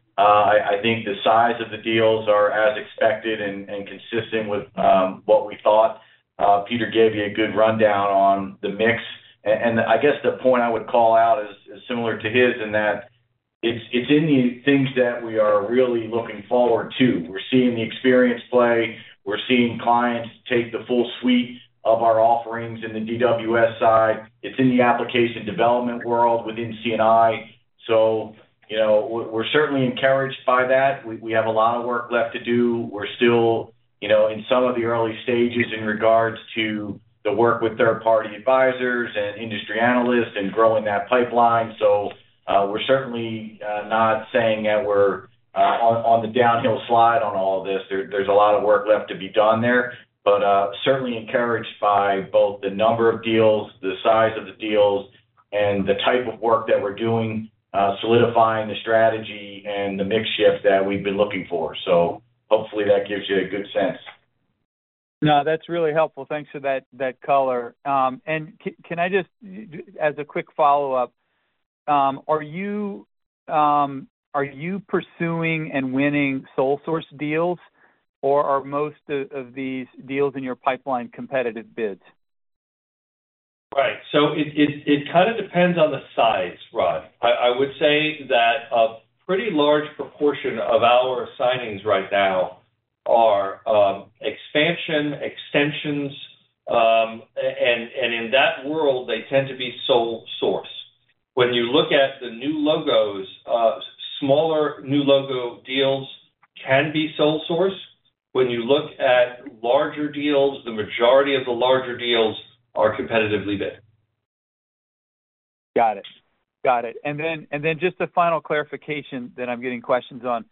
I think the size of the deals are as expected and consistent with what we thought. Peter gave you a good rundown on the mix. And I guess the point I would call out is similar to his in that it's in the things that we are really looking forward to. We're seeing the experience play. We're seeing clients take the full suite of our offerings in the DWS side. It's in the application development world within C&I. So, we're certainly encouraged by that. We have a lot of work left to do. We're still, in some of the early stages in regards to the work with third-party advisors and industry analysts and growing that pipeline. So we're certainly not saying that we're on the downhill slide on all of this. There's a lot of work left to be done there, but certainly encouraged by both the number of deals, the size of the deals, and the type of work that we're doing, solidifying the strategy and the mix shift that we've been looking for. So hopefully that gives you a good sense. No, that's really helpful. Thanks for that color. And can I just, as a quick follow-up, are you pursuing and winning sole source deals, or are most of these deals in your pipeline competitive bids? Right. So it kind of depends on the size, Rod. I would say that a pretty large proportion of our signings right now are expansion, extensions, and in that world, they tend to be sole source. When you look at the new logos, smaller new logo deals can be sole source. When you look at larger deals, the majority of the larger deals are competitively bid. Got it. And then just a final clarification that I'm getting questions on.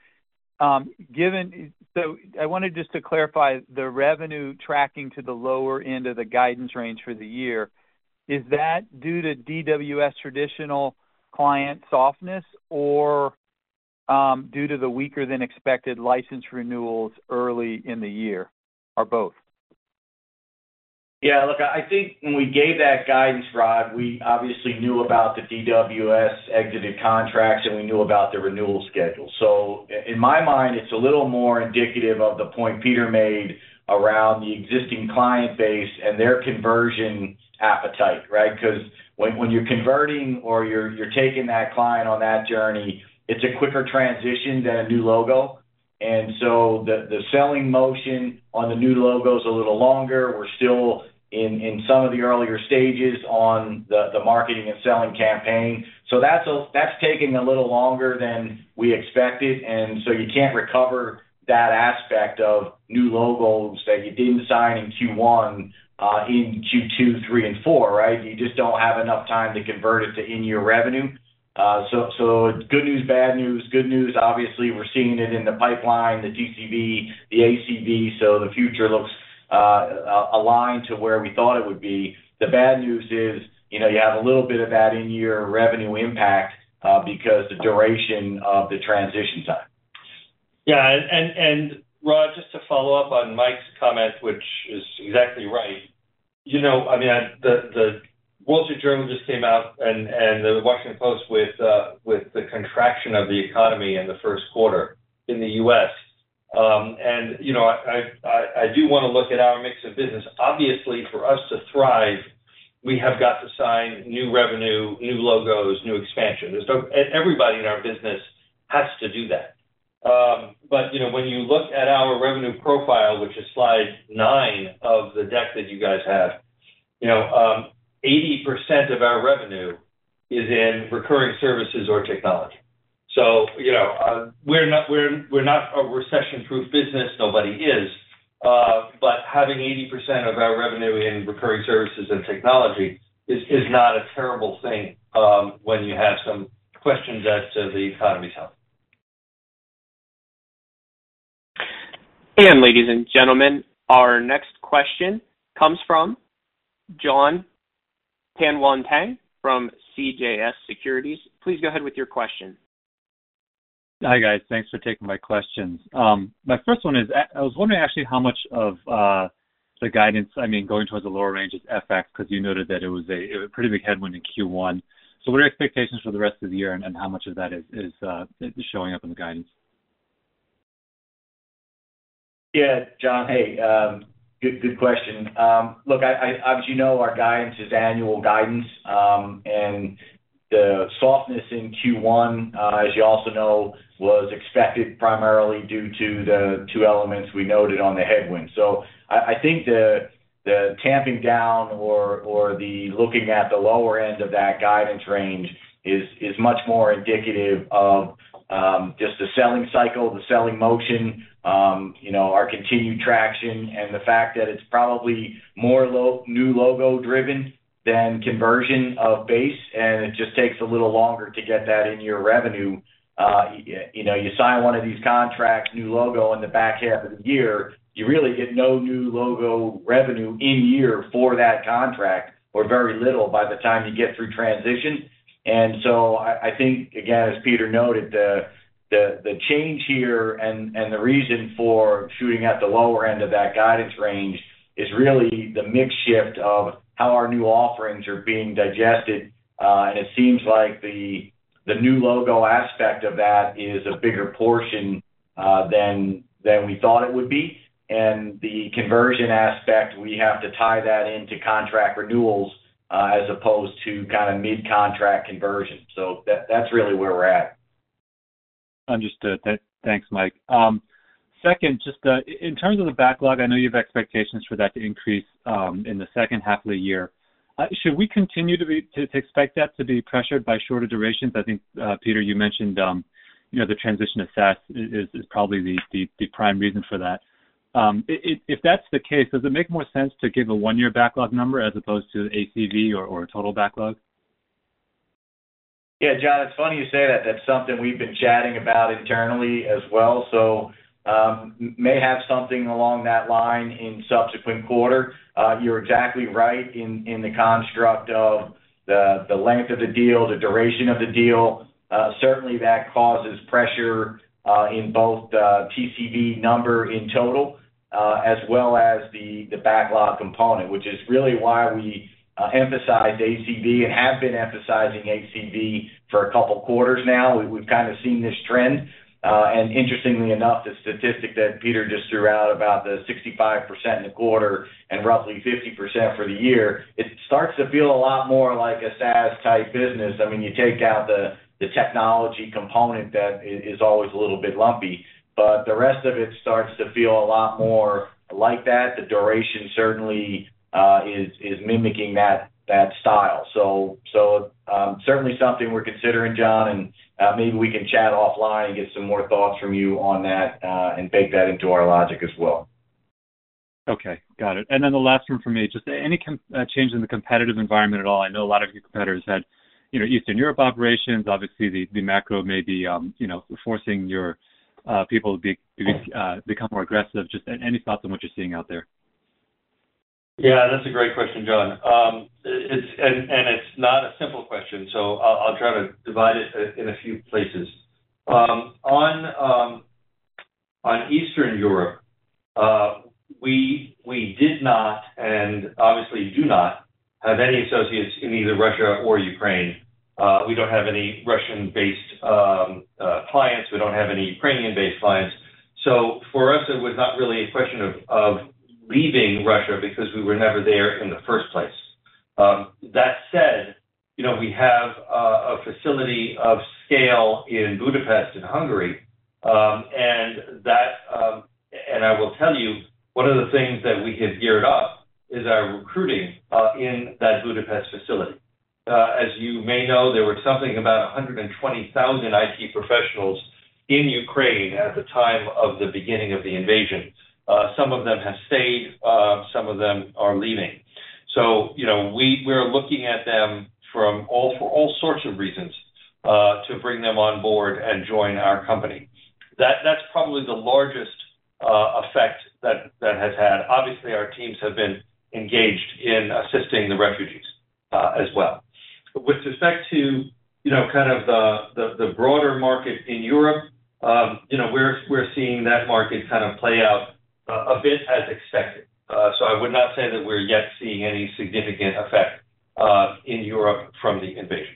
So I wanted just to clarify the revenue tracking to the lower end of the guidance range for the year. Is that due to DWS traditional client softness or due to the weaker than expected license renewals early in the year, or both? Yeah, look, I think when we gave that guidance, Rod, we obviously knew about the DWS exited contracts and we knew about the renewal schedule. So in my mind, it's a little more indicative of the point Peter made around the existing client base and their conversion appetite, right? Because when you're converting or you're taking that client on that journey, it's a quicker transition than a new logo. And so the selling motion on the new logo is a little longer. We're still in some of the earlier stages on the marketing and selling campaign. So that's taking a little longer than we expected. And so you can't recover that aspect of new logos that you didn't sign in Q1 in Q2, 3, and 4, right? You just don't have enough time to convert it to in-year revenue. So good news, bad news. Good news, obviously, we're seeing it in the pipeline, the TCV, the ACV, so the future looks aligned to where we thought it would be. The bad news is you have a little bit of that in-year revenue impact because the duration of the transition time. Yeah, and Rod, just to follow up on Mike's comment, which is exactly right. The Wall Street Journal just came out and the Washington Post with the contraction of the economy in the first quarter in the U.S. I do want to look at our mix of business. Obviously, for us to thrive, we have got to sign new revenue, new logos, new expansion. Everybody in our business has to do that. But when you look at our revenue profile, which is slide 9 of the deck that you guys have, 80% of our revenue is in recurring services or technology. So, we're not a recession-proof business. Nobody is. But having 80% of our revenue in recurring services and technology is not a terrible thing when you have some questions as to the economy's health. And ladies and gentlemen, our next question comes from John Tanwanteng from CJS Securities. Please go ahead with your question. Hi, guys. Thanks for taking my questions. My first one is, I was wondering actually how much of the guidance, going towards the lower range is FX, because you noted that it was a pretty big headwind in Q1. So what are your expectations for the rest of the year, and how much of that is showing up in the guidance? Yeah, John, hey, good question. Look, as you know, our guidance is annual guidance, and the softness in Q1, as you also know, was expected primarily due to the two elements we noted on the headwind. So I think the tamping down or the looking at the lower end of that guidance range is much more indicative of just the selling cycle, the selling motion, our continued traction, and the fact that it's probably more new logo driven than conversion of base, and it just takes a little longer to get that in your revenue. You sign one of these contracts, new logo, in the back half of the year, you really get no new logo revenue in year for that contract, or very little by the time you get through transition. And so I think, again, as Peter noted, the change here and the reason for shooting at the lower end of that guidance range is really the mix shift of how our new offerings are being digested, and it seems like the new logo aspect of that is a bigger portion than we thought it would be, and the conversion aspect, we have to tie that into contract renewals as opposed to kind of mid-contract conversion. So that's really where we're at. Understood. Thanks, Mike. Second, just in terms of the backlog, I know you have expectations for that to increase in the second half of the year. Should we continue to expect that to be pressured by shorter durations? I think, Peter, you mentioned the transition to SaaS is probably the prime reason for that. If that's the case, does it make more sense to give a one-year backlog number as opposed to ACV or total backlog? Yeah, John, it's funny you say that. That's something we've been chatting about internally as well. So may have something along that line in subsequent quarter. You're exactly right in the construct of the length of the deal, the duration of the deal. Certainly that causes pressure in both the TCV number in total as well as the backlog component, which is really why we emphasized ACV and have been emphasizing ACV for a couple quarters now. We've kind of seen this trend. And interestingly enough, the statistic that Peter just threw out about the 65% in the quarter and roughly 50% for the year, it starts to feel a lot more like a SaaS type business. I mean, you take out the technology component that is always a little bit lumpy, but the rest of it starts to feel a lot more like that. The duration certainly is mimicking that style. So certainly something we're considering, John, and maybe we can chat offline and get some more thoughts from you on that and bake that into our logic as well. Okay, got it. And then the last one for me, just any change in the competitive environment at all? I know a lot of your competitors had, Eastern Europe operations. Obviously, the macro may be, forcing your people to become more aggressive. Just any thoughts on what you're seeing out there? Yeah, that's a great question, John. It's not a simple question, so I'll try to divide it in a few places. On Eastern Europe, we did not, and obviously do not, have any associates in either Russia or Ukraine. We don't have any Russian-based clients. We don't have any Ukrainian-based clients. So for us, it was not really a question of leaving Russia because we were never there in the first place. That said, we have a facility of scale in Budapest in Hungary, and I will tell you, one of the things that we have geared up is our recruiting in that Budapest facility. As you may know, there were something about 120,000 IT professionals in Ukraine at the time of the beginning of the invasion. Some of them have stayed, some of them are leaving. So, we're looking at them for all sorts of reasons to bring them on board and join our company. That's probably the largest effect that has had. Obviously, our teams have been engaged in assisting the refugees as well. With respect to, kind of the broader market in Europe, we're seeing that market kind of play out a bit as expected. So I would not say that we're yet seeing any significant effect in Europe from the invasion.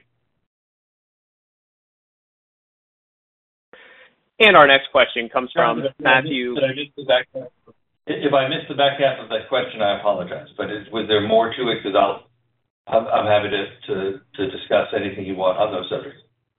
And our next question comes from Matthew. If I missed the back half of that question, I apologize. But was there more to it? Because I'm happy to discuss anything you want on those subjects.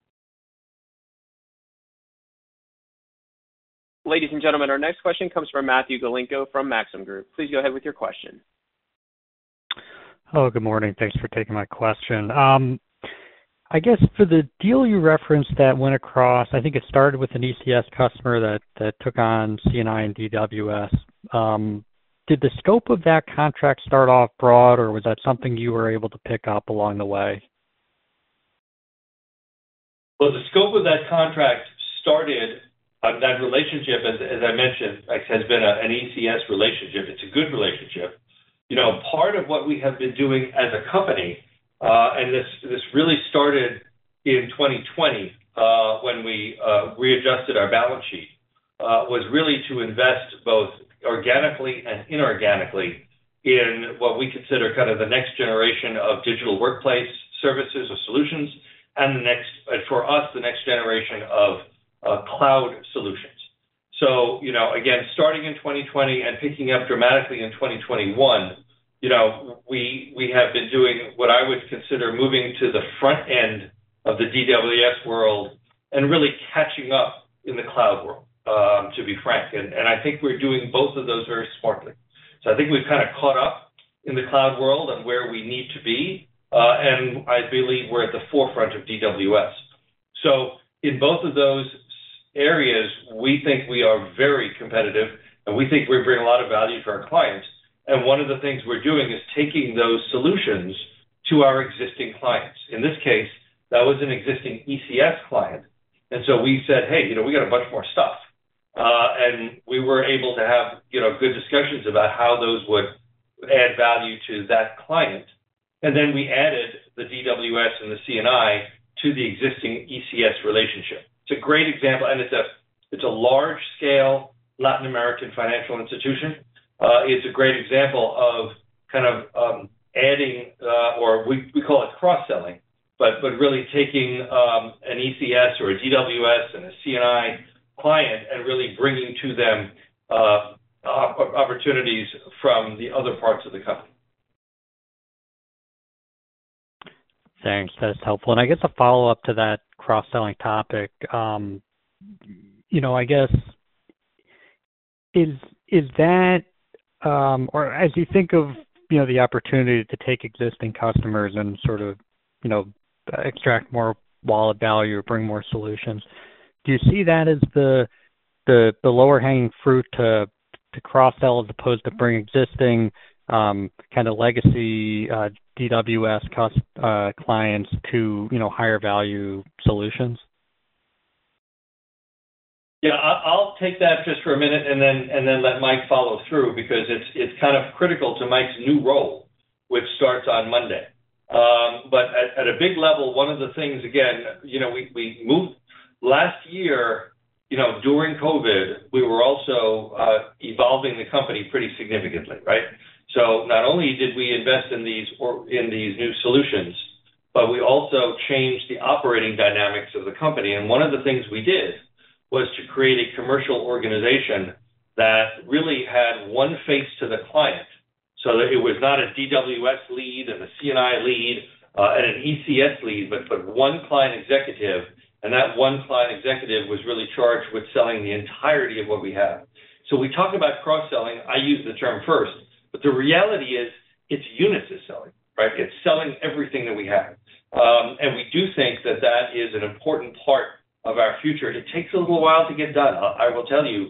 Ladies and gentlemen, our next question comes from Matthew Galinko from Maxim Group. Please go ahead with your question. Oh, good morning. Thanks for taking my question. I guess for the deal you referenced that went across, I think it started with an ECS customer that took on CNI and DWS. Did the scope of that contract start off broad, or was that something you were able to pick up along the way? Well, the scope of that contract started, that relationship, as I mentioned, has been an ECS relationship. It's a good relationship. Part of what we have been doing as a company, and this really started in 2020 when we readjusted our balance sheet, was really to invest both organically and inorganically in what we consider kind of the next generation of digital workplace services or solutions, and for us, the next generation of cloud solutions. So, again, starting in 2020 and picking up dramatically in 2021, we have been doing what I would consider moving to the front end of the DWS world and really catching up in the cloud world, to be frank. And I think we're doing both of those very smartly. So I think we've kind of caught up in the cloud world and where we need to be, and I believe we're at the forefront of DWS. So in both of those areas, we think we are very competitive, and we think we bring a lot of value to our clients. And one of the things we're doing is taking those solutions to our existing clients. In this case, that was an existing ECS client. And so we said, hey, we got a bunch more stuff. And we were able to have, good discussions about how those would add value to that client. And then we added the DWS and the CNI to the existing ECS relationship. It's a great example, and it's a large-scale Latin American financial institution. It's a great example of kind of adding, or we call it cross-selling, but really taking an ECS or a DWS and a CNI client and really bringing to them opportunities from the other parts of the company. Thanks. That's helpful. And I guess a follow-up to that cross-selling topic, I guess, is that, or as you think of, the opportunity to take existing customers and sort of, extract more wallet value or bring more solutions, do you see that as the lower hanging fruit to cross-sell as opposed to bring existing kind of legacy DWS clients to higher value solutions? Yeah, I'll take that just for a minute and then let Mike follow through, because it's kind of critical to Mike's new role, which starts on Monday. But at a big level, one of the things, again, we moved last year, during COVID, we were also evolving the company pretty significantly, right? So not only did we invest in these new solutions, but we also changed the operating dynamics of the company. And one of the things we did was to create a commercial organization that really had one face to the client, so that it was not a DWS lead and a C&I lead and an ECS lead, but one client executive, and that one client executive was really charged with selling the entirety of what we have. So we talk about cross-selling. I use the term first, but the reality is it's Unisys selling, right? It's selling everything that we have. And we do think that is an important part of our future. It takes a little while to get done. I will tell you,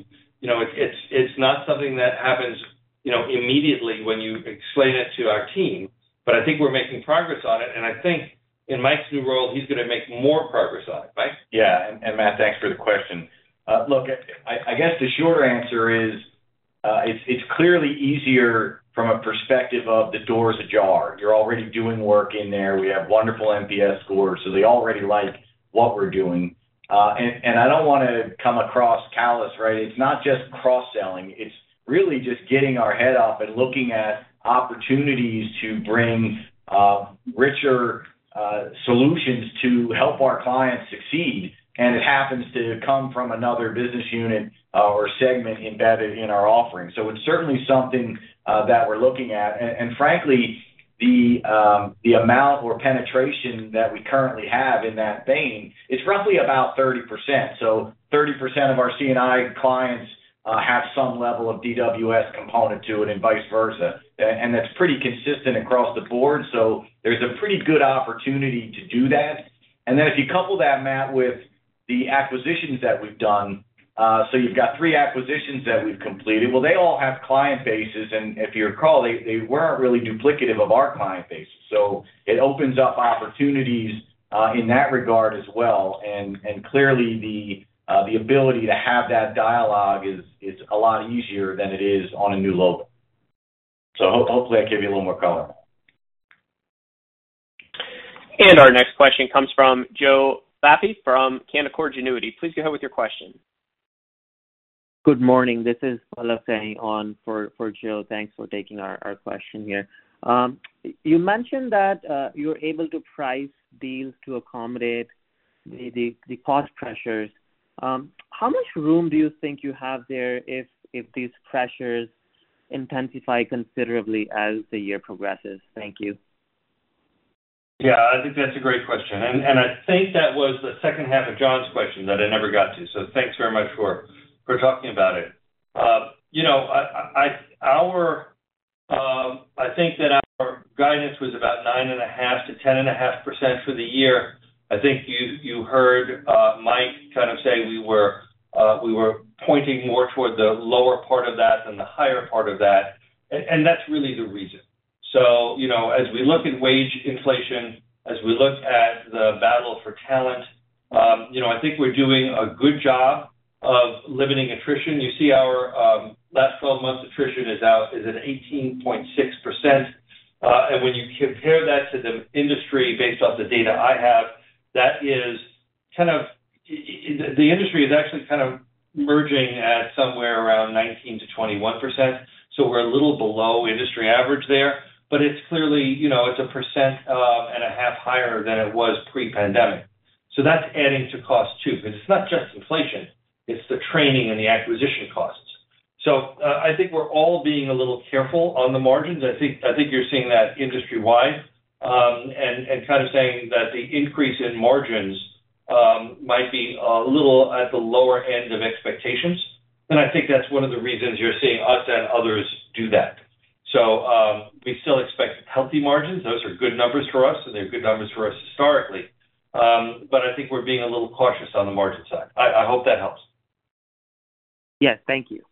it's not something that happens, immediately when you explain it to our team, but I think we're making progress on it. And I think in Mike's new role, he's going to make more progress on it. Mike? Yeah, and Matt, thanks for the question. Look, I guess the shorter answer is it's clearly easier from a perspective of the door's ajar. You're already doing work in there. We have wonderful NPS scores, so they already like what we're doing. And I don't want to come across callous, right? It's not just cross-selling. It's really just getting our head up and looking at opportunities to bring richer solutions to help our clients succeed. And it happens to come from another business unit or segment embedded in our offering. So it's certainly something that we're looking at. And frankly, the amount or penetration that we currently have in that vein is roughly about 30%. So 30% of our C&I clients have some level of DWS component to it and vice versa. And that's pretty consistent across the board. So there's a pretty good opportunity to do that. And then if you couple that, Matt, with the acquisitions that we've done, so you've got 3 acquisitions that we've completed. Well, they all have client bases, and if you recall, they weren't really duplicative of our client bases. So it opens up opportunities in that regard as well. And clearly the ability to have that dialogue is a lot easier than it is on a new logo. So hopefully I gave you a little more color. And our next question comes from Joe Vafi from Canaccord Genuity. Please go ahead with your question. Good morning. This is Pallav saying on for Joe. Thanks for taking our question here. You mentioned that you're able to price deals to accommodate the cost pressures. How much room do you think you have there if these pressures intensify considerably as the year progresses? Thank you. Yeah, I think that's a great question. And I think that was the second half of John's question that I never got to. So thanks very much for talking about it. I think that our guidance was about 9.5% to 10.5% for the year. I think you heard Mike kind of say we were pointing more toward the lower part of that than the higher part of that, and that's really the reason. So, as we look at wage inflation, as we look at the battle for talent, I think we're doing a good job of limiting attrition. You see our last 12 months attrition is at 18.6%. And when you compare that to the industry based off the data I have, that is kind of, the industry is actually kind of merging at somewhere around 19 to 21%. So we're a little below industry average there, but it's clearly, it's 1.5% higher than it was pre-pandemic. So that's adding to cost too, because it's not just inflation, it's the training and the acquisition costs. So I think we're all being a little careful on the margins. I think you're seeing that industry-wide, and kind of saying that the increase in margins might be a little at the lower end of expectations. And I think that's one of the reasons you're seeing us and others do that. So we still expect healthy margins. Those are good numbers for us, and they're good numbers for us historically. But I think we're being a little cautious on the margin side. I hope that helps. Yes, thank you.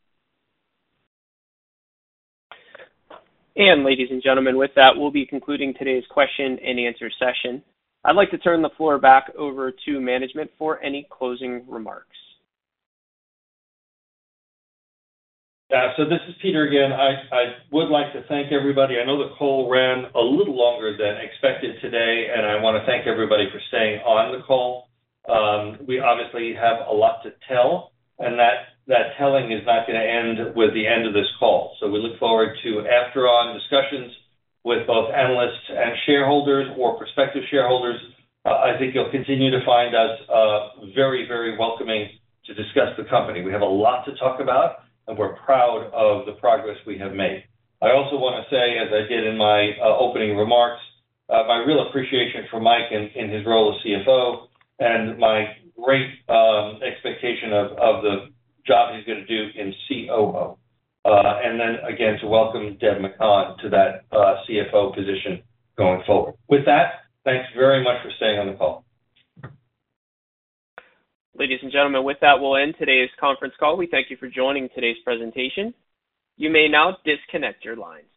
And ladies and gentlemen, with that, we'll be concluding today's question and answer session. I'd like to turn the floor back over to management for any closing remarks. So this is Peter again. I would like to thank everybody. I know the call ran a little longer than expected today, and I want to thank everybody for staying on the call. We obviously have a lot to tell, and that telling is not going to end with the end of this call. So we look forward to after-on discussions with both analysts and shareholders or prospective shareholders. I think you'll continue to find us very, very welcoming to discuss the company. We have a lot to talk about, and we're proud of the progress we have made. I also want to say, as I did in my opening remarks, my real appreciation for Mike in his role as CFO and my great expectation of the job he's going to do in COO. And then, again, to welcome Deb McCann to that CFO position going forward. With that, thanks very much for staying on the call. Ladies and gentlemen, with that, we'll end today's conference call. We thank you for joining today's presentation. You may now disconnect your lines.